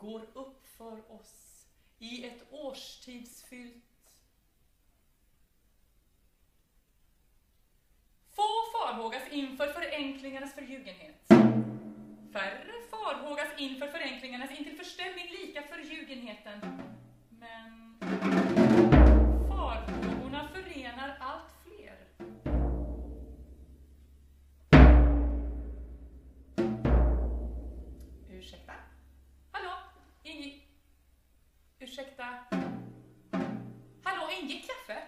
går upp för oss i ett årstidsfyllt. Få farhågas inför förenklingarnas förljugenhet. Färre farhågas inför förenklingarnas intill förställning lika förljugenheten. Men farhågorna förenar allt fler. Ursäkta? Hallå? Ursäkta? Hallå, ingick kaffe?